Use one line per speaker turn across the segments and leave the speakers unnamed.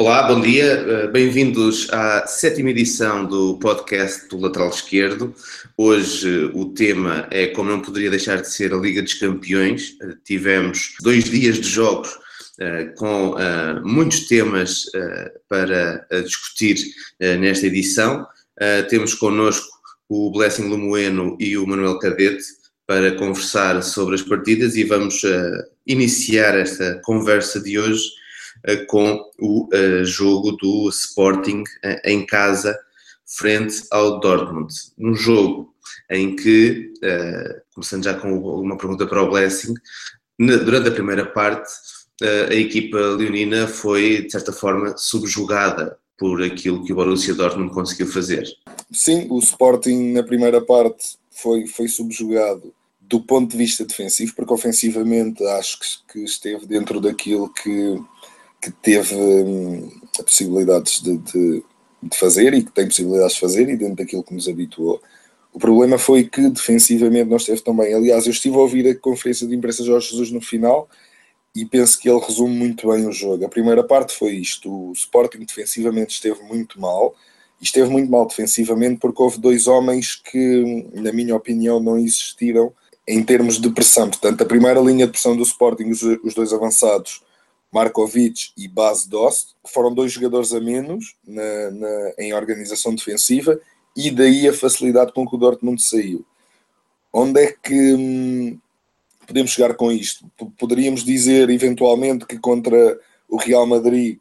Olá, bom dia, bem-vindos à 7ª edição do podcast do Lateral Esquerdo. Hoje o tema é, como não poderia deixar de ser, a Liga dos Campeões. Tivemos 2 dias de jogos com muitos temas para discutir nesta edição. Temos connosco o Blessing Lemoeno e o Manuel Cadete para conversar sobre as partidas e vamos iniciar esta conversa de hoje com o jogo do Sporting em casa frente ao Dortmund. Um jogo em que, começando já com uma pergunta para o Blessing, durante a primeira parte a equipa leonina foi, de certa forma, subjugada por aquilo que o Borussia Dortmund conseguiu fazer.
Sim, o Sporting na primeira parte foi subjugado do ponto de vista defensivo, porque ofensivamente acho que esteve dentro daquilo que teve possibilidades de fazer e que tem possibilidades de fazer e dentro daquilo que nos habituou. O problema foi que defensivamente não esteve tão bem. Aliás, eu estive a ouvir a conferência de imprensa de Jorge Jesus no final e penso que ele resume muito bem o jogo. A primeira parte foi isto: o Sporting defensivamente esteve muito mal, e esteve muito mal defensivamente porque houve 2 homens que, na minha opinião, não existiram em termos de pressão. Portanto, a primeira linha de pressão do Sporting, os 2 avançados, Markovic e Bas Dost, foram 2 jogadores a menos em organização defensiva, e daí a facilidade com que o Dortmund saiu. Onde é que podemos chegar com isto? Poderíamos dizer eventualmente que contra o Real Madrid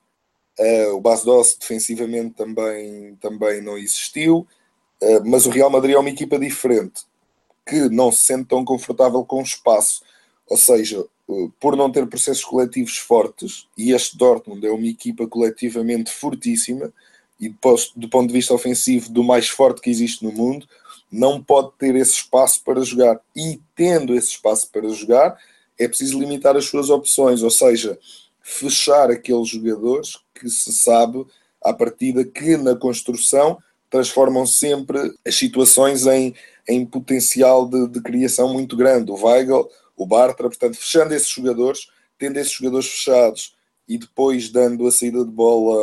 o Bas Dost defensivamente também não existiu, mas o Real Madrid é uma equipa diferente, que não se sente tão confortável com o espaço, ou seja, por não ter processos coletivos fortes, e este Dortmund é uma equipa coletivamente fortíssima e do ponto de vista ofensivo do mais forte que existe no mundo, não pode ter esse espaço para jogar, e tendo esse espaço para jogar é preciso limitar as suas opções, ou seja, fechar aqueles jogadores que se sabe à partida que na construção transformam sempre as situações em potencial de criação muito grande. O Weigl, o Bartra, portanto, fechando esses jogadores, tendo esses jogadores fechados e depois dando a saída de bola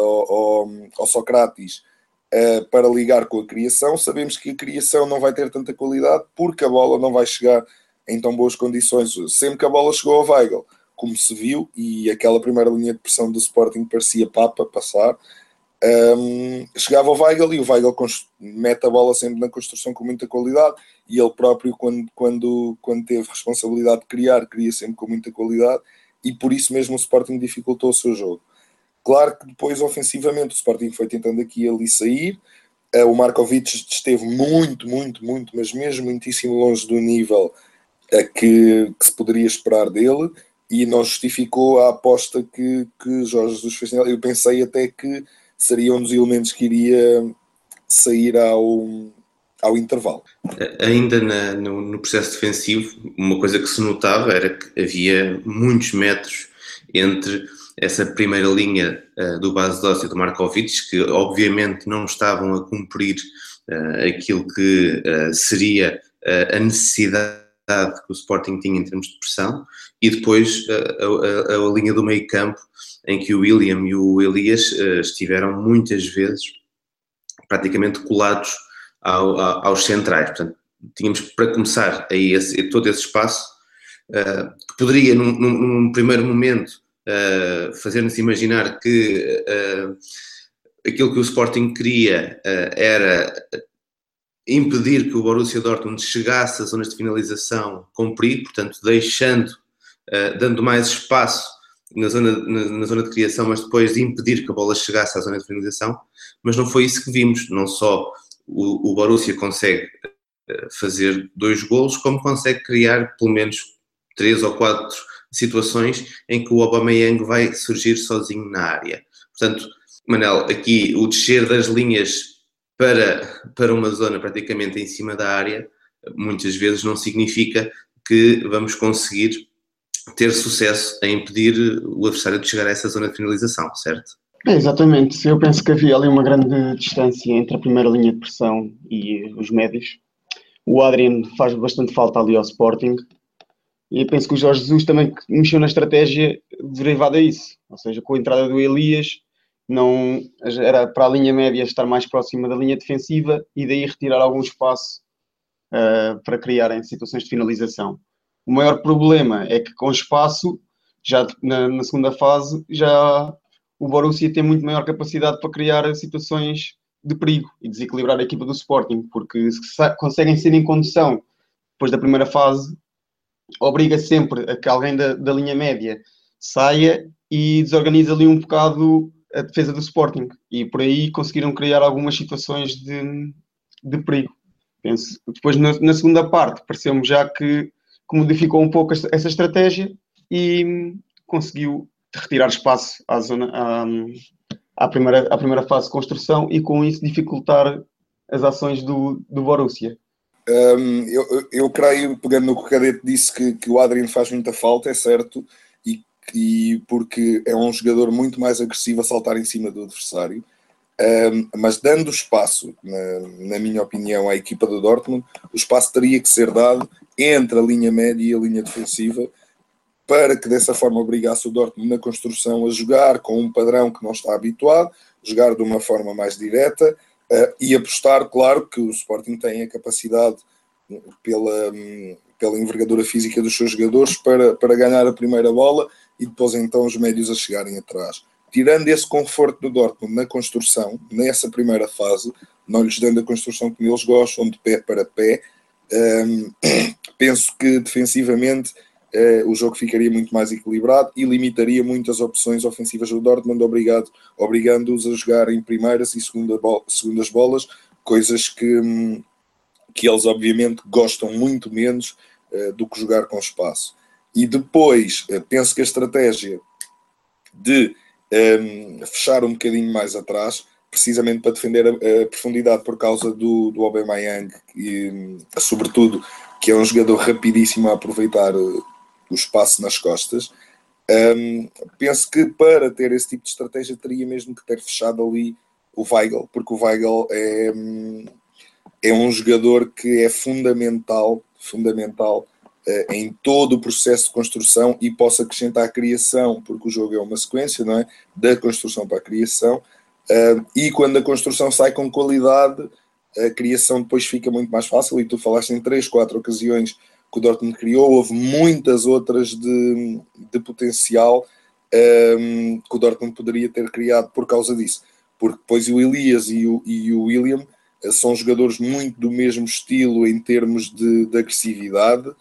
ao Sócrates para ligar com a criação, sabemos que a criação não vai ter tanta qualidade porque a bola não vai chegar em tão boas condições. Sempre que a bola chegou ao Weigl, como se viu, e aquela primeira linha de pressão do Sporting parecia passar, chegava ao Weigl e o Weigl mete a bola sempre na construção com muita qualidade, e ele próprio quando teve responsabilidade de criar, cria sempre com muita qualidade, e por isso mesmo o Sporting dificultou o seu jogo. Claro que depois ofensivamente o Sporting foi tentando aqui ali sair, o Markovic esteve muito, mas mesmo muitíssimo longe do nível que se poderia esperar dele, e não justificou a aposta que Jorge Jesus fez nele. Eu pensei até que seria um dos elementos que iria sair ao intervalo.
Ainda no processo defensivo, uma coisa que se notava era que havia muitos metros entre essa primeira linha do Bas Dost e do Markovic, que obviamente não estavam a cumprir aquilo que seria a necessidade que o Sporting tinha em termos de pressão, e depois a linha do meio campo, em que o William e o Elias estiveram muitas vezes praticamente colados aos centrais. Portanto, tínhamos para começar aí todo esse espaço que poderia num primeiro momento fazer-nos imaginar que aquilo que o Sporting queria era impedir que o Borussia Dortmund chegasse às zonas de finalização com perigo, portanto dando mais espaço na zona de criação, mas depois de impedir que a bola chegasse à zona de finalização. Mas não foi isso que vimos. Não só o Borussia consegue fazer 2 golos, como consegue criar pelo menos 3 ou 4 situações em que o Aubameyang vai surgir sozinho na área. Portanto, Manel, aqui o descer das linhas para uma zona praticamente em cima da área, muitas vezes não significa que vamos conseguir ter sucesso em impedir o adversário de chegar a essa zona de finalização, certo?
Exatamente. Eu penso que havia ali uma grande distância entre a primeira linha de pressão e os médios. O Adrian faz bastante falta ali ao Sporting, e eu penso que o Jorge Jesus também mexeu na estratégia derivada a isso, ou seja, com a entrada do Elias não, era para a linha média estar mais próxima da linha defensiva e daí retirar algum espaço para criarem situações de finalização. O maior problema é que com espaço, já na segunda fase, já o Borussia tem muito maior capacidade para criar situações de perigo e desequilibrar a equipa do Sporting, porque se conseguem ser em condução depois da primeira fase, obriga sempre a que alguém da linha média saia e desorganiza ali um bocado a defesa do Sporting. E por aí conseguiram criar algumas situações de perigo. Penso. Depois, na segunda parte, pareceu-me já que modificou um pouco essa estratégia e conseguiu retirar espaço à primeira fase de construção e com isso dificultar as ações do Borussia.
Eu creio, pegando no que o Cadete disse, que o Adrian faz muita falta, é certo, e porque é um jogador muito mais agressivo a saltar em cima do adversário, mas dando espaço, na minha opinião, à equipa do Dortmund, o espaço teria que ser dado entre a linha média e a linha defensiva, para que dessa forma obrigasse o Dortmund na construção a jogar com um padrão que não está habituado, jogar de uma forma mais direta, e apostar, claro, que o Sporting tem a capacidade, pela envergadura física dos seus jogadores, para ganhar a primeira bola e depois então os médios a chegarem atrás. Tirando esse conforto do Dortmund na construção, nessa primeira fase, não lhes dando a construção que eles gostam, de pé para pé, penso que defensivamente o jogo ficaria muito mais equilibrado e limitaria muito as opções ofensivas do Dortmund, obrigando-os a jogar em primeiras e segundas bolas, coisas que eles obviamente gostam muito menos do que jogar com espaço. E depois penso que a estratégia de fechar um bocadinho mais atrás, precisamente para defender a profundidade por causa do Aubameyang, e sobretudo que é um jogador rapidíssimo a aproveitar o espaço nas costas. Penso que para ter esse tipo de estratégia teria mesmo que ter fechado ali o Weigl, porque o Weigl é um jogador que é fundamental em todo o processo de construção, e posso acrescentar a criação, porque o jogo é uma sequência, não é? Da construção para a criação, e quando a construção sai com qualidade, a criação depois fica muito mais fácil, e tu falaste em 3, 4 ocasiões que o Dortmund criou, houve muitas outras de potencial que o Dortmund poderia ter criado por causa disso, porque depois o Elias e o William são jogadores muito do mesmo estilo em termos de agressividade,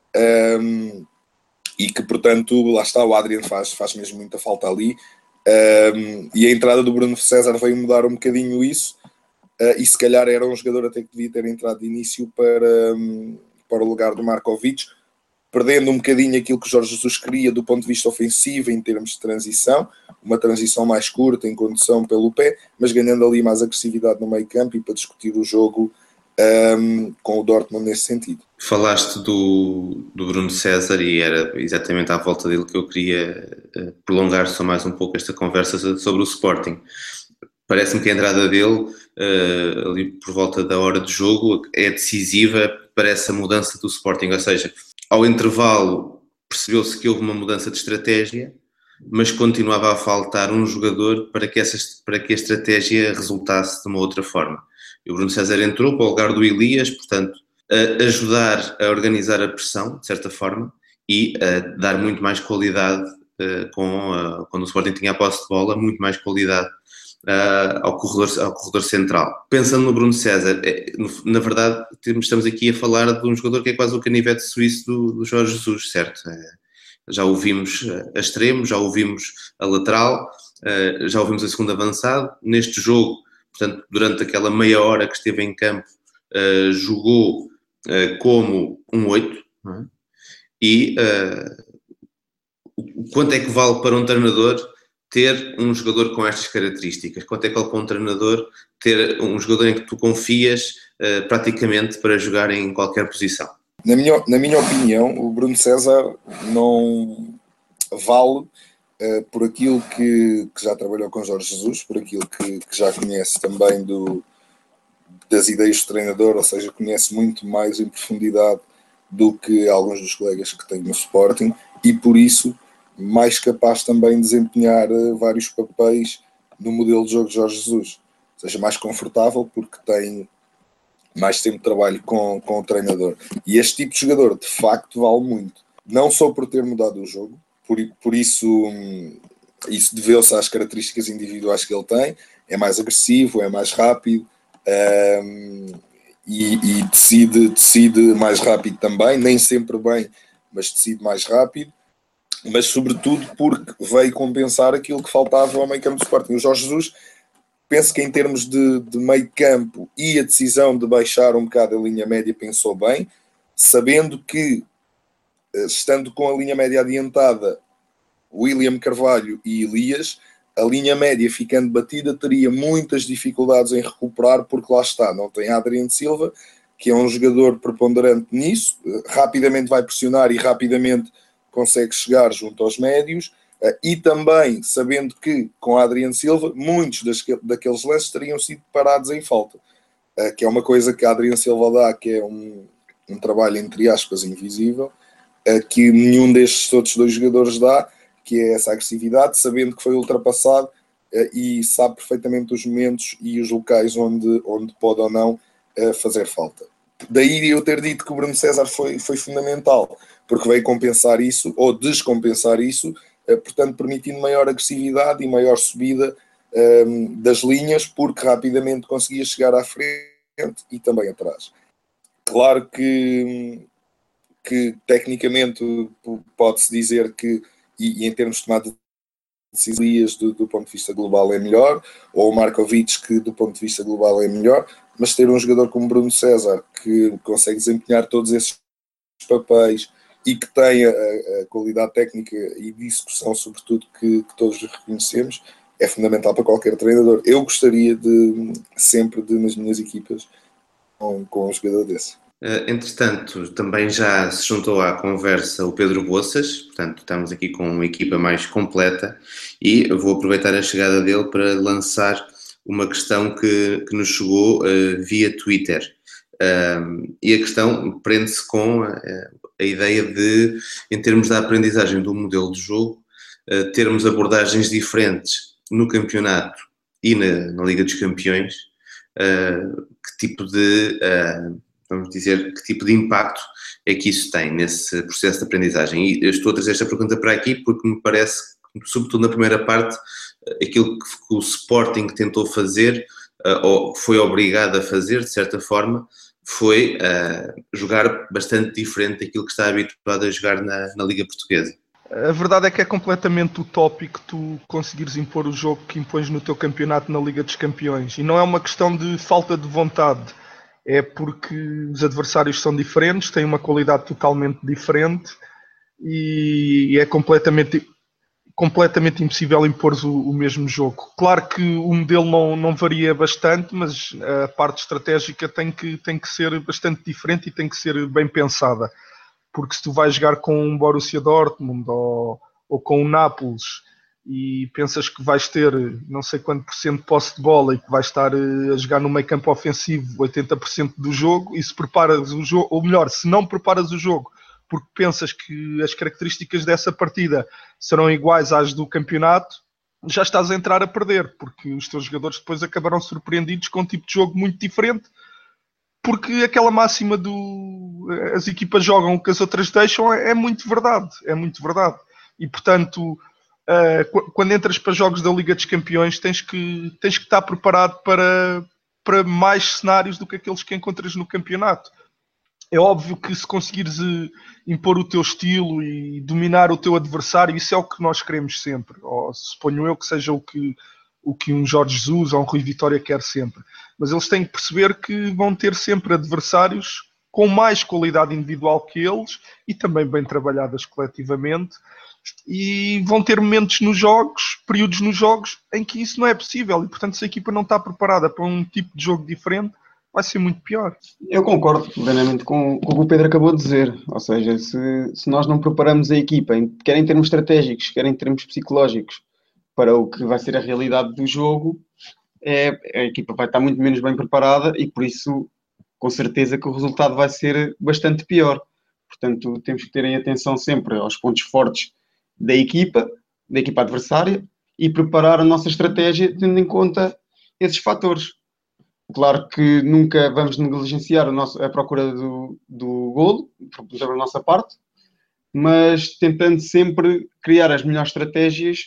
e que portanto, lá está, o Adrian faz mesmo muita falta ali, e a entrada do Bruno César veio mudar um bocadinho isso, e se calhar era um jogador até que devia ter entrado de início para o lugar do Markovic, perdendo um bocadinho aquilo que Jorge Jesus queria do ponto de vista ofensivo em termos de transição, uma transição mais curta em condução pelo pé, mas ganhando ali mais agressividade no meio campo e para discutir o jogo com o Dortmund nesse sentido.
Falaste do Bruno César e era exatamente à volta dele que eu queria prolongar só mais um pouco esta conversa sobre o Sporting. Parece-me que a entrada dele, ali por volta da hora de jogo, é decisiva para essa mudança do Sporting, ou seja, ao intervalo percebeu-se que houve uma mudança de estratégia, mas continuava a faltar um jogador para que a estratégia resultasse de uma outra forma. E o Bruno César entrou para o lugar do Elias, portanto, a ajudar a organizar a pressão, de certa forma, e a dar muito mais qualidade, quando o Sporting tinha a posse de bola, muito mais qualidade ao corredor central. Pensando no Bruno César, na verdade, estamos aqui a falar de um jogador que é quase o canivete suíço do Jorge Jesus, certo? Já o vimos a extremo, já o vimos a lateral, já o vimos a segundo avançado. Neste jogo, portanto, durante aquela meia hora que esteve em campo, jogou como um 8, não é? E quanto é que vale para um treinador ter um jogador com estas características? Quanto é que vale para um treinador ter um jogador em que tu confias praticamente para jogar em qualquer posição?
Na minha opinião, o Bruno César não vale por aquilo que já trabalhou com Jorge Jesus, por aquilo que já conhece também das ideias do treinador, ou seja, conhece muito mais em profundidade do que alguns dos colegas que têm no Sporting, e por isso mais capaz também de desempenhar vários papéis no modelo de jogo de Jorge Jesus. Seja mais confortável porque tem mais tempo de trabalho com o treinador. E este tipo de jogador, de facto, vale muito. Não só por ter mudado o jogo, por isso deveu-se às características individuais que ele tem. É mais agressivo, é mais rápido, e decide mais rápido também, nem sempre bem, mas decide mais rápido, mas sobretudo porque veio compensar aquilo que faltava ao meio campo do Sporting. O Jorge Jesus, penso que em termos de meio campo e a decisão de baixar um bocado a linha média, pensou bem, sabendo que, estando com a linha média adiantada, William Carvalho e Elias, a linha média ficando batida teria muitas dificuldades em recuperar, porque lá está, não tem Adrian Silva, que é um jogador preponderante nisso, rapidamente vai pressionar e rapidamente consegue chegar junto aos médios, e também sabendo que com Adrian Silva muitos daqueles lances teriam sido parados em falta, que é uma coisa que a Adrian Silva dá, que é um trabalho entre aspas invisível, que nenhum destes outros dois jogadores dá, que é essa agressividade, sabendo que foi ultrapassado, e sabe perfeitamente os momentos e os locais onde pode ou não fazer falta. Daí eu ter dito que o Bruno César foi fundamental, porque veio compensar isso, ou descompensar isso, portanto permitindo maior agressividade e maior subida das linhas, porque rapidamente conseguia chegar à frente e também atrás. Claro que tecnicamente pode-se dizer que, e em termos de tomada de decisões do ponto de vista global é melhor, ou o Markovic, que do ponto de vista global é melhor, mas ter um jogador como Bruno César, que consegue desempenhar todos esses papéis e que tem a qualidade técnica e de execução, sobretudo, que todos reconhecemos, é fundamental para qualquer treinador. Eu gostaria sempre nas minhas equipas, com um jogador desse.
Entretanto, também já se juntou à conversa o Pedro Boças, portanto estamos aqui com uma equipa mais completa, e eu vou aproveitar a chegada dele para lançar uma questão que nos chegou via Twitter, e a questão prende-se com a ideia de, em termos da aprendizagem do modelo de jogo, termos abordagens diferentes no campeonato e na Liga dos Campeões. Que tipo de... vamos dizer, que tipo de impacto é que isso tem nesse processo de aprendizagem? E eu estou a trazer esta pergunta para aqui porque me parece, sobretudo na primeira parte, aquilo que o Sporting tentou fazer, ou foi obrigado a fazer, de certa forma, foi jogar bastante diferente daquilo que está habituado a jogar na Liga Portuguesa.
A verdade é que é completamente utópico tu conseguires impor o jogo que impões no teu campeonato na Liga dos Campeões. E não é uma questão de falta de vontade. É porque os adversários são diferentes, têm uma qualidade totalmente diferente e é completamente impossível impor o mesmo jogo. Claro que o modelo não varia bastante, mas a parte estratégica tem que ser bastante diferente e tem que ser bem pensada. Porque se tu vais jogar com um Borussia Dortmund ou com o Nápoles e pensas que vais ter não sei quanto por cento de posse de bola e que vais estar a jogar no meio campo ofensivo 80% do jogo, e se preparas o jogo, ou melhor, se não preparas o jogo porque pensas que as características dessa partida serão iguais às do campeonato, já estás a entrar a perder, porque os teus jogadores depois acabarão surpreendidos com um tipo de jogo muito diferente, porque aquela máxima as equipas jogam o que as outras deixam é muito verdade, e portanto quando entras para jogos da Liga dos Campeões tens que estar preparado para mais cenários do que aqueles que encontras no campeonato. É óbvio que se conseguires impor o teu estilo e dominar o teu adversário, isso é o que nós queremos sempre, ou suponho eu que seja o que um Jorge Jesus ou um Rui Vitória quer sempre, mas eles têm que perceber que vão ter sempre adversários com mais qualidade individual que eles e também bem trabalhadas coletivamente, e vão ter momentos nos jogos, períodos nos jogos, em que isso não é possível, e portanto se a equipa não está preparada para um tipo de jogo diferente, vai ser muito pior.
Eu concordo plenamente com o que o Pedro acabou de dizer, ou seja, se nós não preparamos a equipa, quer em termos estratégicos, quer em termos psicológicos, para o que vai ser a realidade do jogo, a equipa vai estar muito menos bem preparada e por isso com certeza que o resultado vai ser bastante pior. Portanto, temos que ter em atenção sempre aos pontos fortes da equipa adversária e preparar a nossa estratégia tendo em conta esses fatores. Claro que nunca vamos negligenciar a procura do golo, da nossa parte, mas tentando sempre criar as melhores estratégias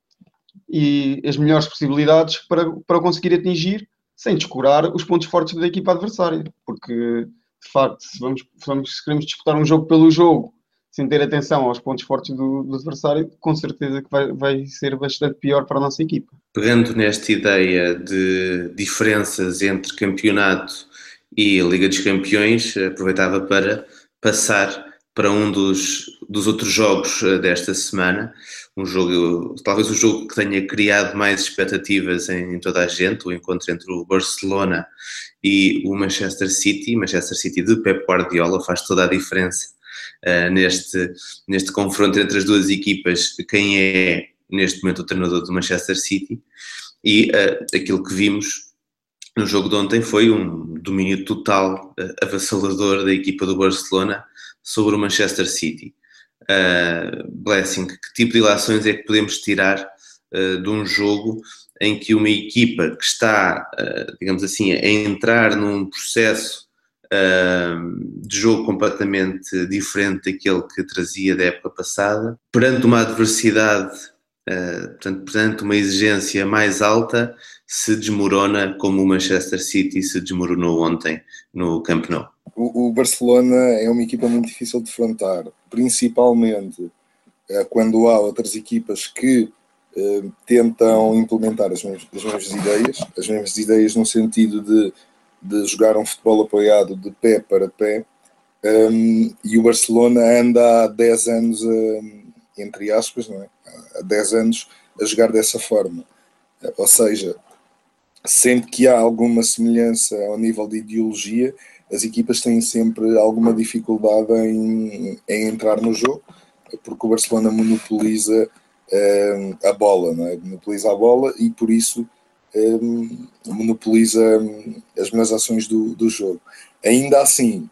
e as melhores possibilidades para conseguir atingir, sem descurar os pontos fortes da equipa adversária. Porque, de facto, se queremos disputar um jogo pelo jogo, sem ter atenção aos pontos fortes do adversário, com certeza que vai ser bastante pior para a nossa equipa.
Pegando nesta ideia de diferenças entre campeonato e Liga dos Campeões, aproveitava para passar para um dos outros jogos desta semana, um jogo, talvez o jogo que tenha criado mais expectativas em toda a gente, o encontro entre o Barcelona e o Manchester City de Pep Guardiola. Faz toda a diferença neste confronto entre as duas equipas, quem é neste momento o treinador do Manchester City, e aquilo que vimos no jogo de ontem foi um domínio total, avassalador da equipa do Barcelona sobre o Manchester City. Blessing, que tipo de ilações é que podemos tirar de um jogo em que uma equipa que está, digamos assim, a entrar num processo de jogo completamente diferente daquele que trazia da época passada, perante uma adversidade, portanto, perante uma exigência mais alta, se desmorona como o Manchester City se desmoronou ontem no Camp Nou?
O Barcelona é uma equipa muito difícil de defrontar, principalmente quando há outras equipas que tentam implementar as mesmas ideias no sentido de jogar um futebol apoiado de pé para pé, e o Barcelona anda há 10 anos, entre aspas, não é? Há 10 anos a jogar dessa forma. Ou seja, sempre que há alguma semelhança ao nível de ideologia, as equipas têm sempre alguma dificuldade em entrar no jogo, porque o Barcelona monopoliza a bola, não é? Monopoliza a bola e por isso monopoliza as melhores ações do jogo. Ainda assim,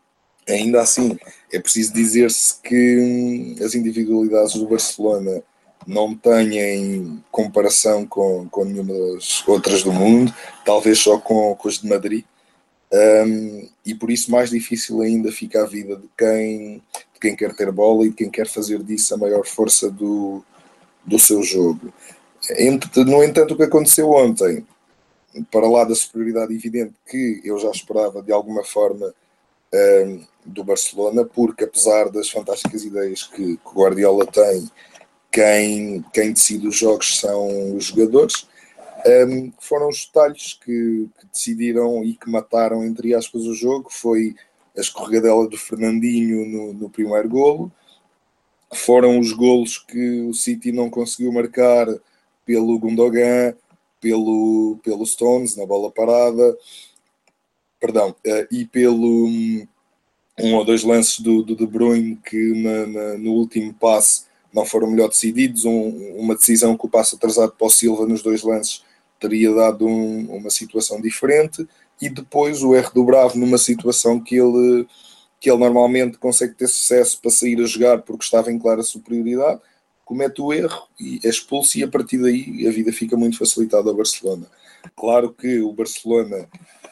é preciso dizer-se que as individualidades do Barcelona não têm comparação com nenhuma das outras do mundo, talvez só com as de Madrid, e por isso mais difícil ainda fica a vida de quem quer ter bola e de quem quer fazer disso a maior força do seu jogo. No entanto, o que aconteceu ontem, para lá da superioridade evidente que eu já esperava de alguma forma do Barcelona, porque apesar das fantásticas ideias que o Guardiola tem, quem decide os jogos são os jogadores, foram os detalhes que decidiram e que mataram, entre aspas, o jogo. Foi a escorregadela do Fernandinho no primeiro golo, foram os golos que o City não conseguiu marcar pelo Gundogan, pelo Stones na bola parada, e pelo um ou dois lances do De Bruyne que no último passe não foram melhor decididos, uma decisão que o passe atrasado para o Silva nos dois lances teria dado uma situação diferente, e depois o erro do Bravo numa situação que ele normalmente consegue ter sucesso para sair a jogar porque estava em clara superioridade, comete o erro e é expulso, e a partir daí a vida fica muito facilitada ao Barcelona. Claro que o Barcelona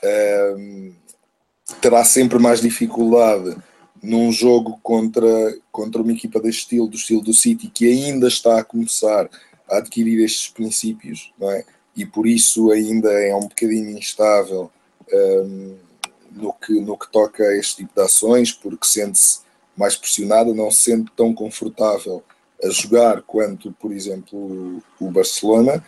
terá sempre mais dificuldade num jogo contra uma equipa do estilo do City, que ainda está a começar a adquirir estes princípios, não é? E por isso ainda é um bocadinho instável no que toca a este tipo de ações, porque sente-se mais pressionada, não se sente tão confortável a jogar quanto, por exemplo, o Barcelona.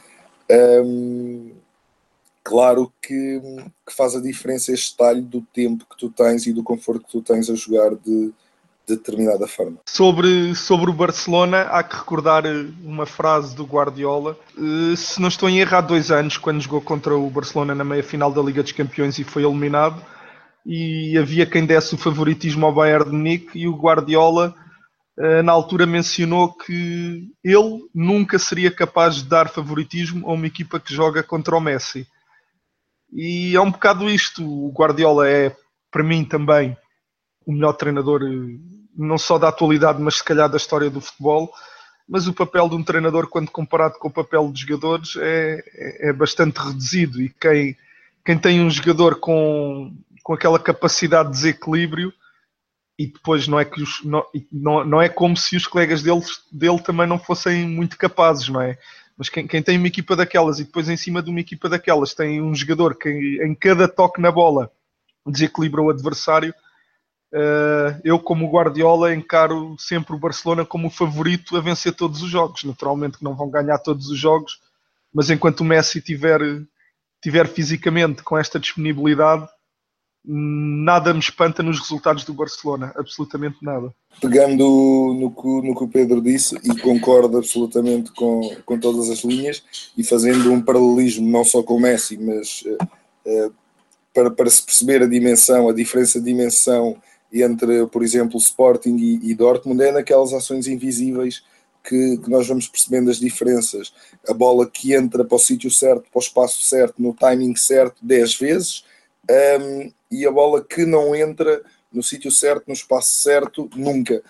Claro que faz a diferença este detalhe do tempo que tu tens e do conforto que tu tens a jogar de determinada forma.
Sobre o Barcelona, há que recordar uma frase do Guardiola. Se não estou em erro, há 2 anos, quando jogou contra o Barcelona na meia-final da Liga dos Campeões e foi eliminado, e havia quem desse o favoritismo ao Bayern de Munique, e o Guardiola na altura mencionou que ele nunca seria capaz de dar favoritismo a uma equipa que joga contra o Messi. E é um bocado isto. O Guardiola é, para mim também, o melhor treinador, não só da atualidade, mas se calhar da história do futebol. mas o papel de um treinador, quando comparado com o papel dos jogadores, é bastante reduzido. E quem tem um jogador com aquela capacidade de desequilíbrio, e depois não é que não é como se os colegas dele também não fossem muito capazes, não é? Mas quem tem uma equipa daquelas e depois em cima de uma equipa daquelas tem um jogador que em cada toque na bola desequilibra o adversário, eu como Guardiola encaro sempre o Barcelona como o favorito a vencer todos os jogos. Naturalmente que não vão ganhar todos os jogos, mas enquanto o Messi tiver fisicamente com esta disponibilidade, nada me espanta nos resultados do Barcelona, absolutamente nada.
Pegando no que o Pedro disse, e concordo absolutamente com todas as linhas, e fazendo um paralelismo não só com o Messi, mas para se perceber a diferença de dimensão entre, por exemplo, Sporting e Dortmund, é naquelas ações invisíveis que nós vamos percebendo as diferenças. A bola que entra para o sítio certo, para o espaço certo, no timing certo 10 vezes, e a bola que não entra no sítio certo, no espaço certo, nunca.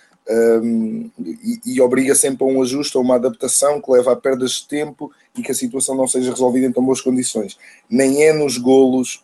E obriga sempre a um ajuste, a uma adaptação que leva a perdas de tempo e que a situação não seja resolvida em tão boas condições. Nem é nos golos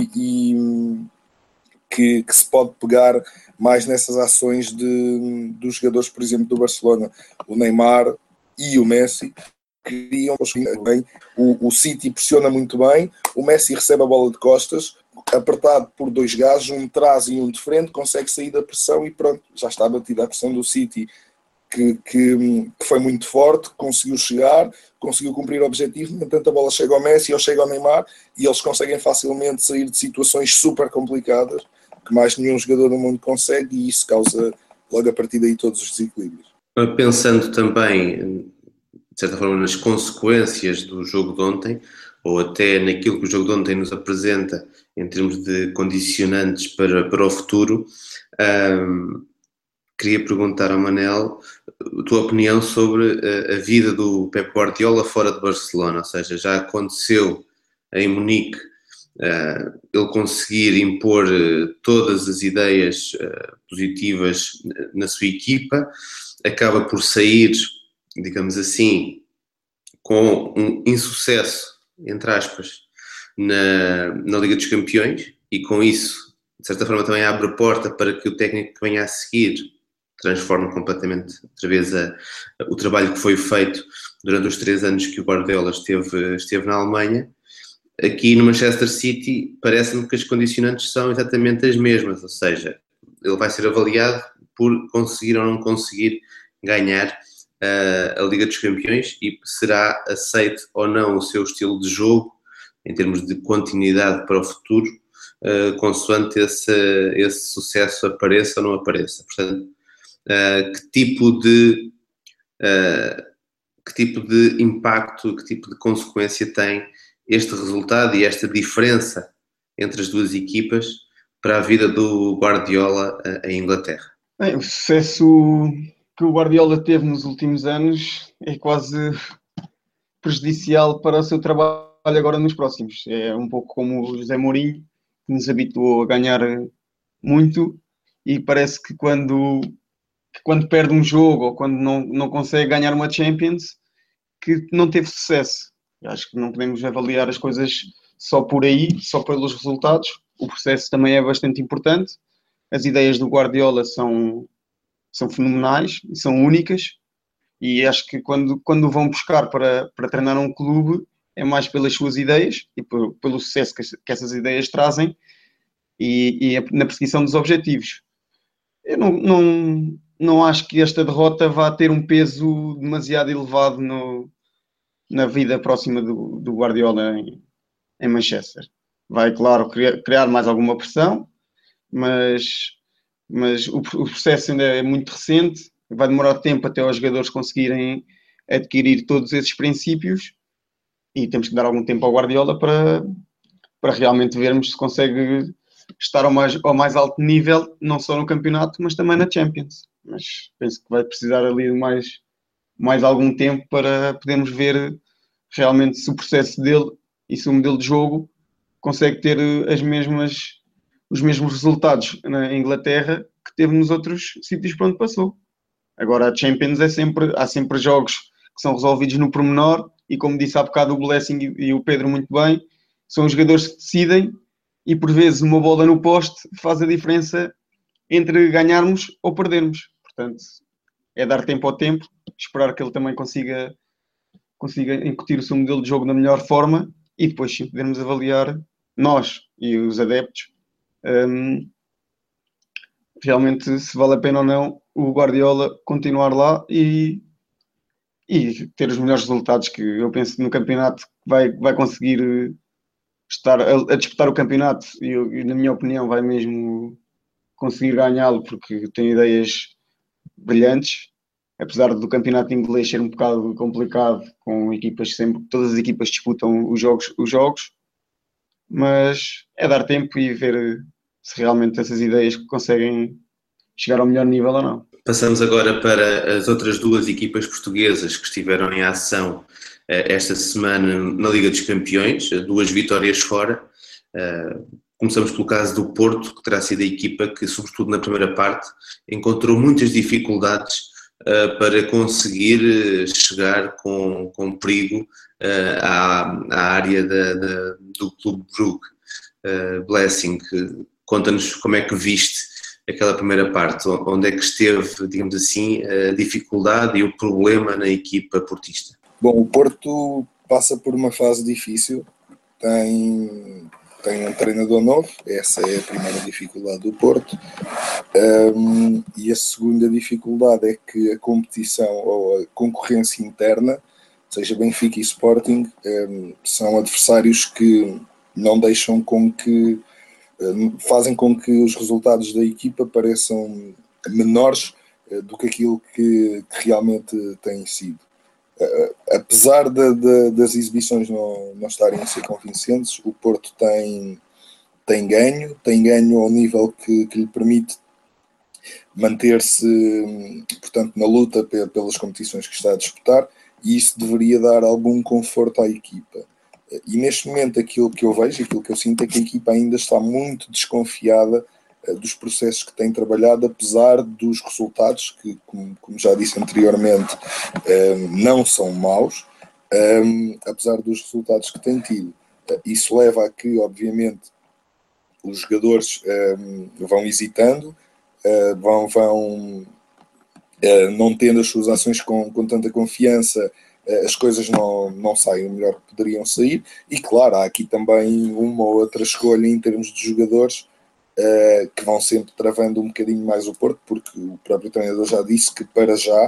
que se pode pegar mais nessas ações dos jogadores, por exemplo, do Barcelona. O Neymar e o Messi criam bem. O City pressiona muito bem, o Messi recebe a bola de costas, apertado por dois gajos, um de trás e um de frente, consegue sair da pressão e pronto, já está batida a pressão do City, que foi muito forte, conseguiu chegar, conseguiu cumprir o objetivo. No entanto, a bola chega ao Messi ou chega ao Neymar e eles conseguem facilmente sair de situações super complicadas que mais nenhum jogador no mundo consegue, e isso causa logo a partir daí todos os desequilíbrios.
Pensando também, de certa forma, nas consequências do jogo de ontem, ou até naquilo que o jogo de ontem nos apresenta em termos de condicionantes para o futuro, queria perguntar ao Manel a tua opinião sobre a vida do Pep Guardiola fora de Barcelona. Ou seja, já aconteceu em Munique ele conseguir impor todas as ideias positivas na sua equipa, acaba por sair, digamos assim, com um insucesso, entre aspas, na Liga dos Campeões, e com isso, de certa forma, também abre a porta para que o técnico que venha a seguir transforme completamente, outra vez, o trabalho que foi feito durante os 3 anos que o Guardiola esteve na Alemanha. Aqui no Manchester City, parece-me que as condicionantes são exatamente as mesmas, ou seja, ele vai ser avaliado por conseguir ou não conseguir ganhar a Liga dos Campeões, e será aceito ou não o seu estilo de jogo em termos de continuidade para o futuro, consoante esse sucesso apareça ou não apareça. Portanto, que tipo de impacto, que tipo de consequência tem este resultado e esta diferença entre as duas equipas para a vida do Guardiola em Inglaterra?
Bem, o sucesso que o Guardiola teve nos últimos anos é quase prejudicial para o seu trabalho agora nos próximos. É um pouco como o José Mourinho, que nos habituou a ganhar muito, e parece que quando perde um jogo ou quando não consegue ganhar uma Champions, que não teve sucesso. Eu acho que não podemos avaliar as coisas só por aí, só pelos resultados. O processo também é bastante importante. As ideias do Guardiola são fenomenais e são únicas, e acho que quando vão buscar para treinar um clube, é mais pelas suas ideias e pelo sucesso que essas ideias trazem, e na perseguição dos objetivos. Eu não acho que esta derrota vá ter um peso demasiado elevado na vida próxima do Guardiola em Manchester. Vai, claro, criar mais alguma pressão, mas o processo ainda é muito recente, vai demorar tempo até os jogadores conseguirem adquirir todos esses princípios, e temos que dar algum tempo ao Guardiola para realmente vermos se consegue estar ao mais alto nível, não só no campeonato, mas também na Champions. Mas penso que vai precisar ali de mais algum tempo para podermos ver realmente se o processo dele e se o modelo de jogo consegue ter os mesmos resultados na Inglaterra que teve nos outros sítios por onde passou. Agora a Champions há sempre jogos que são resolvidos no pormenor e, como disse há bocado o Blessing e o Pedro muito bem, são os jogadores que decidem e por vezes uma bola no poste faz a diferença entre ganharmos ou perdermos. Portanto, é dar tempo ao tempo, esperar que ele também consiga incutir o seu modelo de jogo da melhor forma e depois sim podermos avaliar, nós e os adeptos, realmente se vale a pena ou não o Guardiola continuar lá e ter os melhores resultados, que eu penso no campeonato vai conseguir estar a disputar o campeonato e na minha opinião vai mesmo conseguir ganhá-lo porque tem ideias brilhantes, apesar do campeonato inglês ser um bocado complicado, com equipas todas as equipas disputam os jogos, mas é dar tempo e ver se realmente essas ideias conseguem chegar ao melhor nível ou não.
Passamos agora para as outras duas equipas portuguesas que estiveram em ação esta semana na Liga dos Campeões, 2 vitórias fora. Começamos pelo caso do Porto, que terá sido a equipa que, sobretudo na primeira parte, encontrou muitas dificuldades para conseguir chegar com perigo à área do Clube Brugge. Blessing, conta-nos como é que viste aquela primeira parte, onde é que esteve, digamos assim, a dificuldade e o problema na equipa portista?
Bom, o Porto passa por uma fase difícil, tem um treinador novo, essa é a primeira dificuldade do Porto, e a segunda dificuldade é que a competição ou a concorrência interna, seja Benfica e Sporting, são adversários que não deixam fazem com que os resultados da equipa pareçam menores do que aquilo que realmente têm sido. Apesar das exibições não estarem a ser convincentes, o Porto tem ganho ao nível que lhe permite manter-se, portanto, na luta pelas competições que está a disputar, e isso deveria dar algum conforto à equipa. E neste momento aquilo que eu vejo, aquilo que eu sinto é que a equipa ainda está muito desconfiada dos processos que tem trabalhado, apesar dos resultados que, como já disse anteriormente, não são maus, apesar dos resultados que tem tido. Isso leva a que, obviamente, os jogadores vão hesitando, vão não tendo as suas ações com tanta confiança, as coisas não saem o melhor que poderiam sair, e claro, há aqui também uma ou outra escolha em termos de jogadores que vão sempre travando um bocadinho mais o Porto, porque o próprio treinador já disse que para já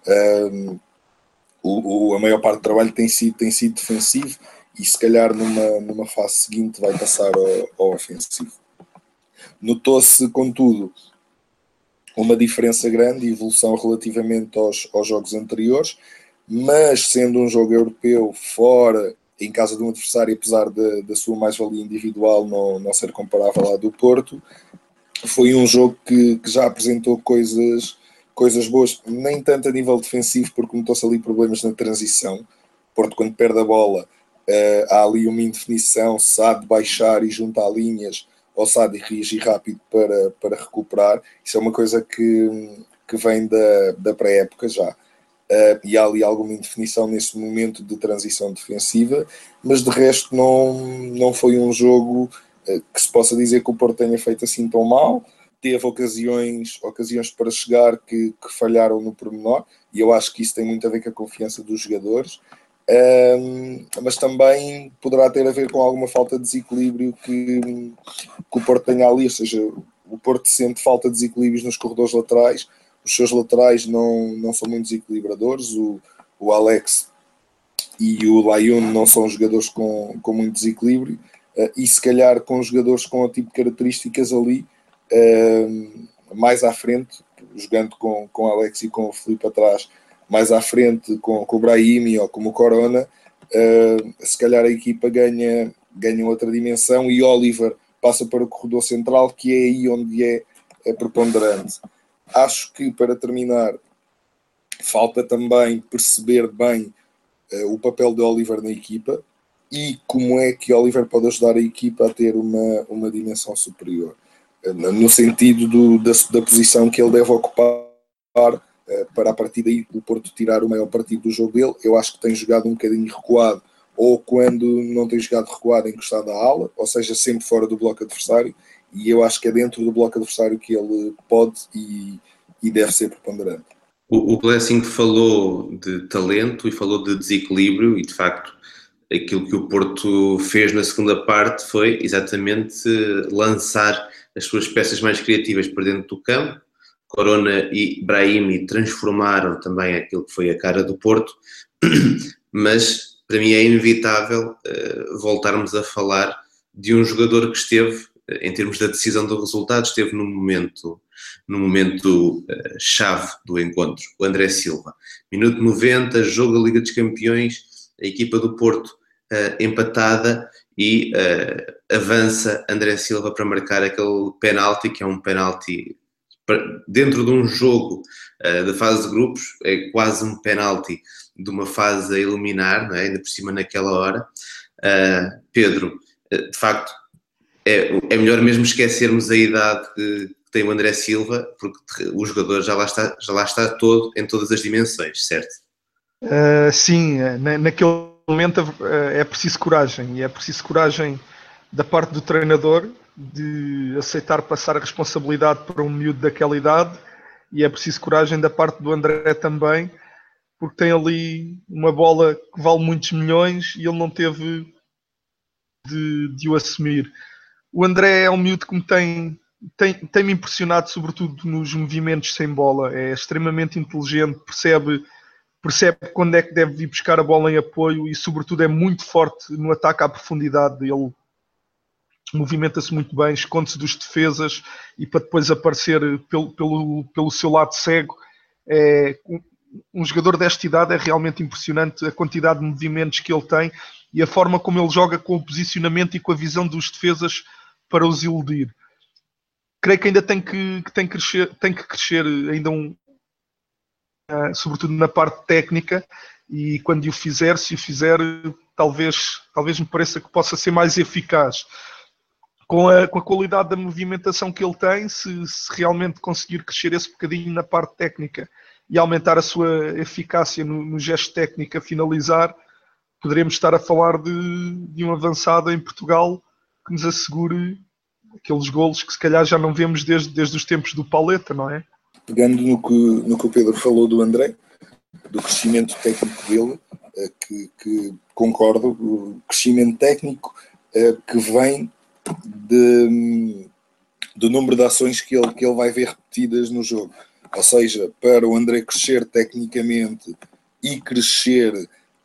a maior parte do trabalho tem sido defensivo, e se calhar numa fase seguinte vai passar ao ofensivo. Notou-se, contudo, uma diferença grande, evolução relativamente aos jogos anteriores, mas sendo um jogo europeu fora, em casa de um adversário, apesar da sua mais-valia individual não ser comparável à do Porto, foi um jogo que já apresentou coisas boas, nem tanto a nível defensivo, porque notou-se ali problemas na transição. O Porto, quando perde a bola, há ali uma indefinição, se há de baixar e juntar linhas, ou se há de reagir rápido para recuperar. Isso é uma coisa que vem da pré-época já. E há ali alguma indefinição nesse momento de transição defensiva, mas de resto não foi um jogo que se possa dizer que o Porto tenha feito assim tão mal. Teve ocasiões para chegar que falharam no pormenor, e eu acho que isso tem muito a ver com a confiança dos jogadores, mas também poderá ter a ver com alguma falta de desequilíbrio que o Porto tenha ali, ou seja, o Porto sente falta de desequilíbrios nos corredores laterais. Os seus laterais não são muito desequilibradores, o Alex e o Layun não são jogadores com muito desequilíbrio, e se calhar com jogadores com o tipo de características ali, mais à frente, jogando com o Alex e com o Filipe atrás, mais à frente com o Brahimi ou como o Corona, se calhar a equipa ganha outra dimensão, e Oliver passa para o corredor central, que é aí onde é preponderante. Acho que, para terminar, falta também perceber bem o papel de Oliver na equipa e como é que Oliver pode ajudar a equipa a ter uma dimensão superior, no sentido da posição que ele deve ocupar para a partir daí o Porto tirar o maior partido do jogo dele. Eu acho que tem jogado um bocadinho recuado, ou quando não tem jogado recuado, encostado à ala, ou seja, sempre fora do bloco adversário, e eu acho que é dentro do bloco adversário que ele pode e deve ser preponderante.
O Blessing falou de talento e falou de desequilíbrio, e de facto aquilo que o Porto fez na segunda parte foi exatamente lançar as suas peças mais criativas para dentro do campo. Corona e Brahimi transformaram também aquilo que foi a cara do Porto, mas para mim é inevitável voltarmos a falar de um jogador que esteve, em termos da decisão do resultado, esteve no momento chave do encontro, o André Silva. Minuto 90, jogo da Liga dos Campeões, a equipa do Porto empatada e avança André Silva para marcar aquele penalti, que é um penalti dentro de um jogo da fase de grupos, é quase um penalti de uma fase a eliminar, não é? Ainda por cima naquela hora. Pedro, de facto, é melhor mesmo esquecermos a idade que tem o André Silva, porque o jogador já lá está todo, em todas as dimensões, certo?
Sim, naquele momento é preciso coragem, e é preciso coragem da parte do treinador de aceitar passar a responsabilidade para um miúdo daquela idade, e é preciso coragem da parte do André também, porque tem ali uma bola que vale muitos milhões e ele não teve de o assumir. O André é um miúdo que me tem-me impressionado, sobretudo nos movimentos sem bola. É extremamente inteligente, percebe quando é que deve ir buscar a bola em apoio e, sobretudo, é muito forte no ataque à profundidade. Ele movimenta-se muito bem, esconde-se dos defesas e para depois aparecer pelo seu lado cego. Um jogador desta idade é realmente impressionante a quantidade de movimentos que ele tem e a forma como ele joga com o posicionamento e com a visão dos defesas para os iludir. Creio que ainda tem que crescer ainda sobretudo na parte técnica, e quando se o fizer, talvez me pareça que possa ser mais eficaz. Com a qualidade da movimentação que ele tem, se realmente conseguir crescer esse bocadinho na parte técnica e aumentar a sua eficácia no gesto técnico a finalizar, poderemos estar a falar de um avançado em Portugal que nos assegure aqueles golos que se calhar já não vemos desde os tempos do Pauleta, não é?
Pegando no que o Pedro falou do André, do crescimento técnico dele, que concordo, o crescimento técnico que vem do número de ações que ele vai ver repetidas no jogo. Ou seja, para o André crescer tecnicamente e crescer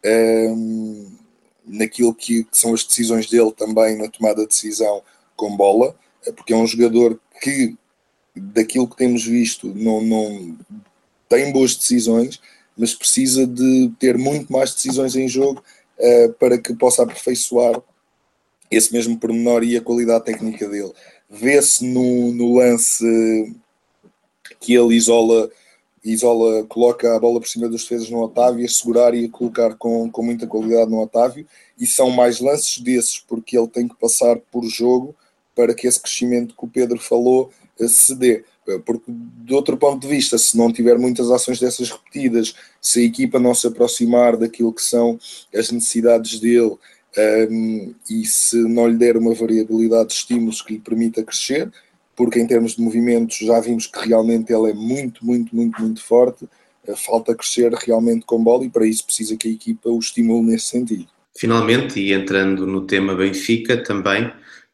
naquilo que são as decisões dele também, na tomada de decisão com bola, porque é um jogador que, daquilo que temos visto, não tem boas decisões, mas precisa de ter muito mais decisões em jogo para que possa aperfeiçoar esse mesmo pormenor e a qualidade técnica dele. Vê-se no lance que ele isola, coloca a bola por cima dos defesas no Otávio, a segurar e a colocar com muita qualidade no Otávio, e são mais lances desses, porque ele tem que passar por jogo para que esse crescimento que o Pedro falou se dê. Porque, de outro ponto de vista, se não tiver muitas ações dessas repetidas, se a equipa não se aproximar daquilo que são as necessidades dele, e se não lhe der uma variabilidade de estímulos que lhe permita crescer, porque em termos de movimentos já vimos que realmente ele é muito, muito, muito, muito forte, falta crescer realmente com bola, e para isso precisa que a equipa o estimule nesse sentido.
Finalmente, e entrando no tema Benfica também,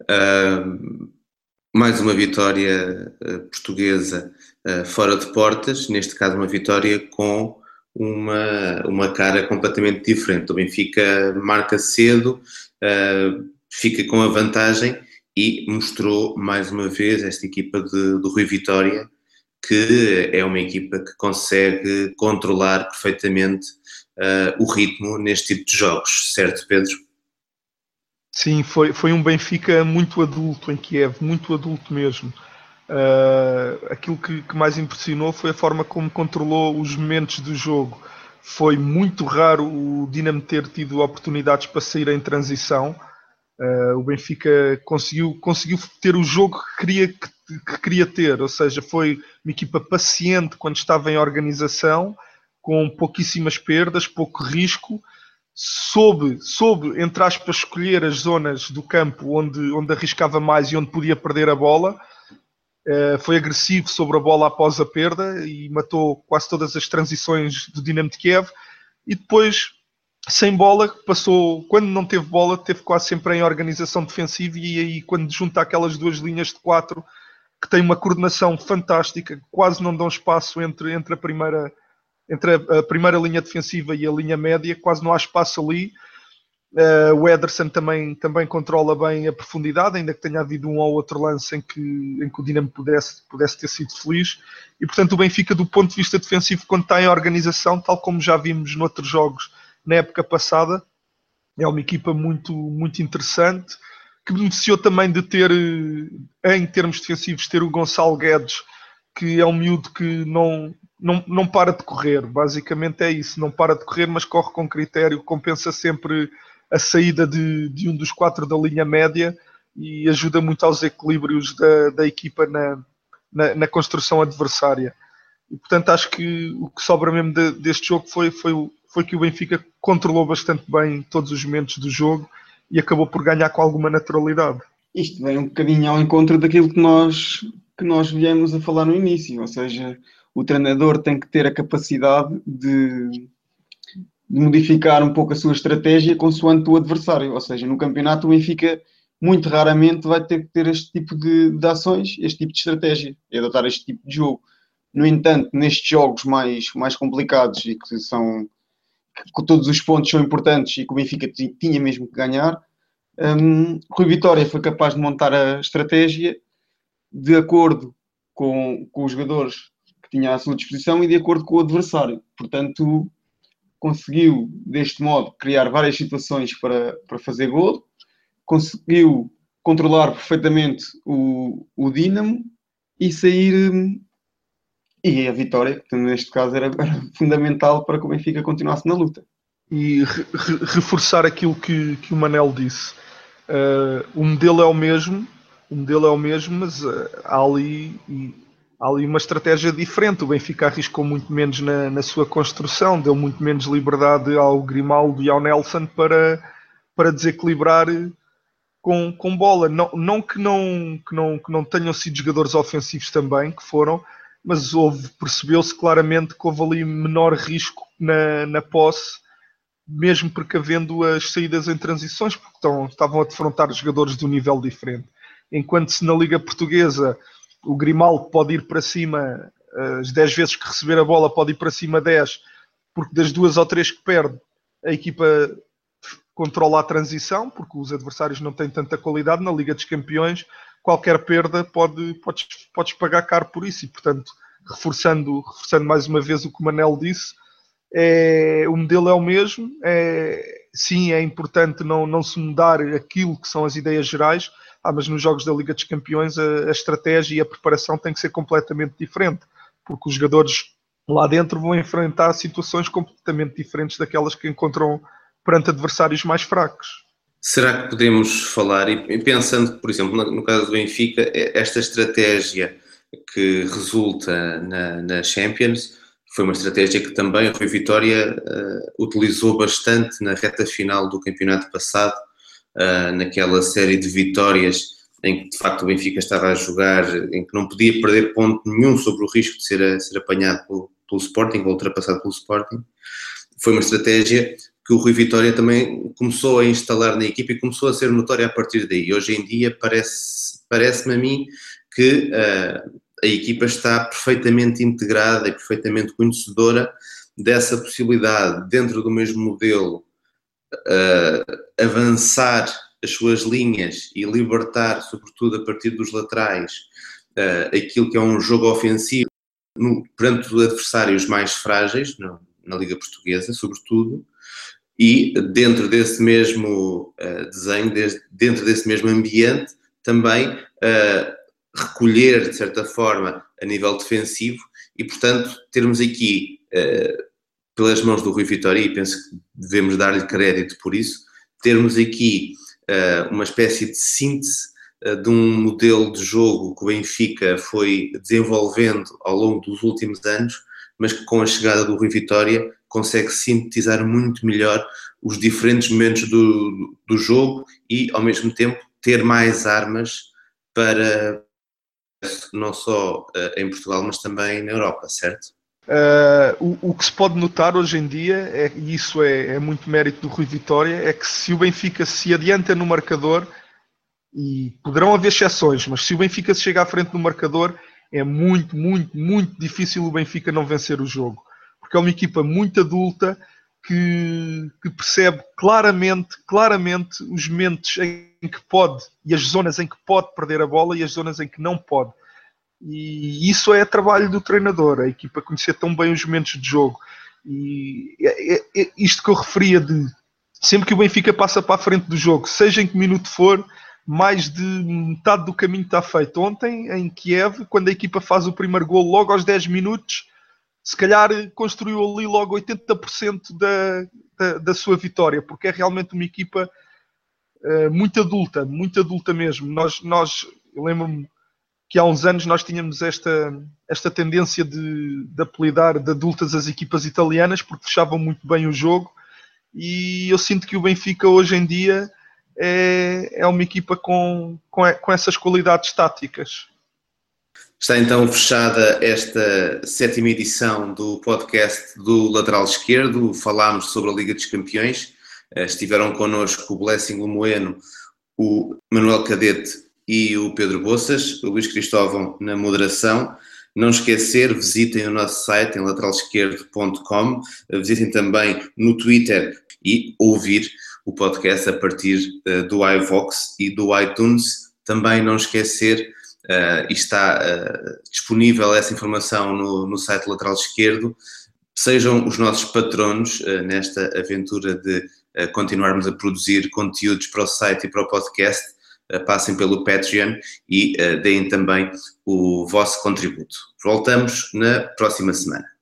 mais uma vitória portuguesa fora de portas, neste caso uma vitória com uma cara completamente diferente. O Benfica marca cedo, fica com a vantagem e mostrou mais uma vez esta equipa do Rui Vitória, que é uma equipa que consegue controlar perfeitamente o ritmo neste tipo de jogos, certo, Pedro?
Sim, foi um Benfica muito adulto em Kiev, muito adulto mesmo. Aquilo que mais impressionou foi a forma como controlou os momentos do jogo. Foi muito raro o Dinamo ter tido oportunidades para sair em transição. O Benfica conseguiu ter o jogo que que queria ter, ou seja, foi uma equipa paciente quando estava em organização, com pouquíssimas perdas, pouco risco, soube, entre aspas, escolher as zonas do campo onde arriscava mais e onde podia perder a bola. Foi agressivo sobre a bola após a perda e matou quase todas as transições do Dinamo de Kiev. E depois, sem bola, passou, quando não teve bola, teve quase sempre em organização defensiva, e aí quando junta aquelas duas linhas de 4 que têm uma coordenação fantástica, quase não dão espaço entre a primeira linha defensiva e a linha média, quase não há espaço ali. O Ederson também controla bem a profundidade, ainda que tenha havido um ou outro lance em que o Dinamo pudesse ter sido feliz. E portanto o Benfica, do ponto de vista defensivo, quando está em organização, tal como já vimos noutros jogos na época passada, é uma equipa muito, muito interessante, que beneficiou também de ter, em termos defensivos, ter o Gonçalo Guedes, que é um miúdo que não para de correr. Basicamente é isso, não para de correr, mas corre com critério, compensa sempre a saída de um dos 4 da linha média e ajuda muito aos equilíbrios da equipa na construção adversária. E portanto acho que o que sobra mesmo deste jogo foi que o Benfica controlou bastante bem todos os momentos do jogo e acabou por ganhar com alguma naturalidade.
Isto vem um bocadinho ao encontro daquilo que nós viemos a falar no início, ou seja, o treinador tem que ter a capacidade de modificar um pouco a sua estratégia consoante o adversário, ou seja, no campeonato o Benfica muito raramente vai ter que ter este tipo de ações, este tipo de estratégia, e adotar este tipo de jogo. No entanto, nestes jogos mais complicados e que todos os pontos são importantes e que o Benfica tinha mesmo que ganhar, Rui Vitória foi capaz de montar a estratégia de acordo com os jogadores que tinha à sua disposição e de acordo com o adversário. Portanto, conseguiu, deste modo, criar várias situações para fazer golo, conseguiu controlar perfeitamente o Dinamo e sair... E a vitória, que neste caso era fundamental para que o Benfica continuasse na luta.
E reforçar aquilo que o Manel disse. O modelo é o mesmo, mas há ali uma estratégia diferente. O Benfica arriscou muito menos na sua construção, deu muito menos liberdade ao Grimaldo e ao Nelson para desequilibrar com bola. Não que não tenham sido jogadores ofensivos também, que foram, mas percebeu-se claramente que houve ali menor risco na posse, mesmo precavendo as saídas em transições, porque estavam a defrontar jogadores de um nível diferente. Enquanto se na Liga Portuguesa o Grimaldo pode ir para cima, as 10 vezes que receber a bola pode ir para cima 10, porque das 2 ou 3 que perde, a equipa controla a transição, porque os adversários não têm tanta qualidade. Na Liga dos Campeões, qualquer perda podes pagar caro por isso. E portanto, reforçando mais uma vez o que o Manel disse, o modelo é o mesmo. Sim, é importante não se mudar aquilo que são as ideias gerais, mas nos jogos da Liga dos Campeões a estratégia e a preparação tem que ser completamente diferente, porque os jogadores lá dentro vão enfrentar situações completamente diferentes daquelas que encontram perante adversários mais fracos.
Será que podemos falar, e pensando, por exemplo, no caso do Benfica, esta estratégia que resulta na Champions foi uma estratégia que também o Rui Vitória utilizou bastante na reta final do campeonato passado, naquela série de vitórias em que de facto o Benfica estava a jogar, em que não podia perder ponto nenhum sobre o risco de ser apanhado pelo Sporting, ou ultrapassado pelo Sporting. Foi uma estratégia que o Rui Vitória também começou a instalar na equipa e começou a ser notória a partir daí. Hoje em dia parece-me a mim que a equipa está perfeitamente integrada e perfeitamente conhecedora dessa possibilidade, dentro do mesmo modelo, avançar as suas linhas e libertar, sobretudo a partir dos laterais, aquilo que é um jogo ofensivo perante os adversários mais frágeis, na Liga Portuguesa, sobretudo, e dentro desse mesmo desenho, dentro desse mesmo ambiente, também recolher, de certa forma, a nível defensivo e, portanto, termos aqui, pelas mãos do Rui Vitória, e penso que devemos dar-lhe crédito por isso, termos aqui uma espécie de síntese de um modelo de jogo que o Benfica foi desenvolvendo ao longo dos últimos anos, mas que com a chegada do Rui Vitória consegue sintetizar muito melhor os diferentes momentos do jogo e, ao mesmo tempo, ter mais armas para não só em Portugal, mas também na Europa, certo?
O que se pode notar hoje em dia, e isso é muito mérito do Rui Vitória, é que se o Benfica se adianta no marcador, e poderão haver exceções, mas se o Benfica se chega à frente no marcador, é muito, muito, muito difícil o Benfica não vencer o jogo. Porque é uma equipa muito adulta que percebe claramente os momentos em que pode e as zonas em que pode perder a bola e as zonas em que não pode. E isso é trabalho do treinador, a equipa conhecer tão bem os momentos de jogo. E isto que eu referia de sempre que o Benfica passa para a frente do jogo, seja em que minuto for, mais de metade do caminho está feito. Ontem, em Kiev, quando a equipa faz o primeiro golo logo aos 10 minutos, se calhar construiu ali logo 80% da sua vitória, porque é realmente uma equipa muito adulta mesmo. Eu lembro-me que há uns anos nós tínhamos esta tendência de apelidar de adultas as equipas italianas, porque fechavam muito bem o jogo, e eu sinto que o Benfica hoje em dia é uma equipa com essas qualidades táticas.
Está então fechada esta 7ª edição do podcast do Lateral Esquerdo. Falámos sobre a Liga dos Campeões. Estiveram connosco o Blessing Lemoeno, o Manuel Cadete e o Pedro Boças, o Luís Cristóvão na moderação. Não esquecer, visitem o nosso site em lateralesquerdo.com, visitem também no Twitter e ouvir o podcast a partir do iVox e do iTunes. Também não esquecer, está disponível essa informação no site Lateral Esquerdo. Sejam os nossos patronos nesta aventura de continuarmos a produzir conteúdos para o site e para o podcast. Passem pelo Patreon e deem também o vosso contributo. Voltamos na próxima semana.